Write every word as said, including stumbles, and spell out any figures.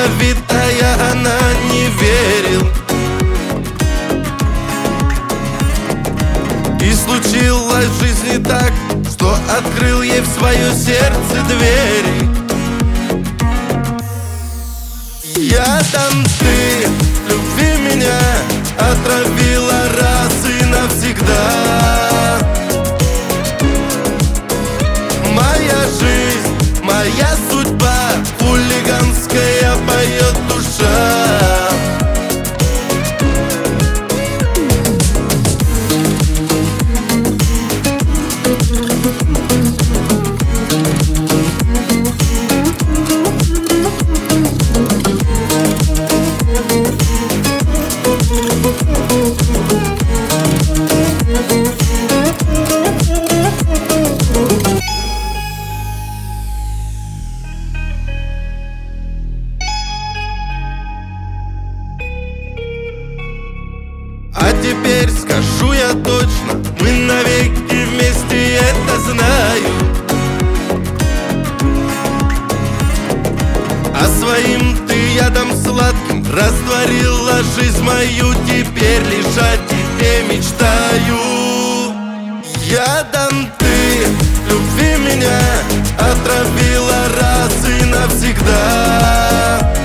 ядовитая, она не верил. И случилось в жизни так, что открыл ей в свое сердце двери. Ядом ты, любви меня, отравила раз и навсегда. Моя жизнь, моя судьба, хулиганская поет душа. А теперь скажу я точно, мы навеки вместе, это знаю. А своим ты ядом сладким растворила жизнь мою. Теперь лишь о тебе мечтаю. Ядом ты, любви меня, отравила раз и навсегда.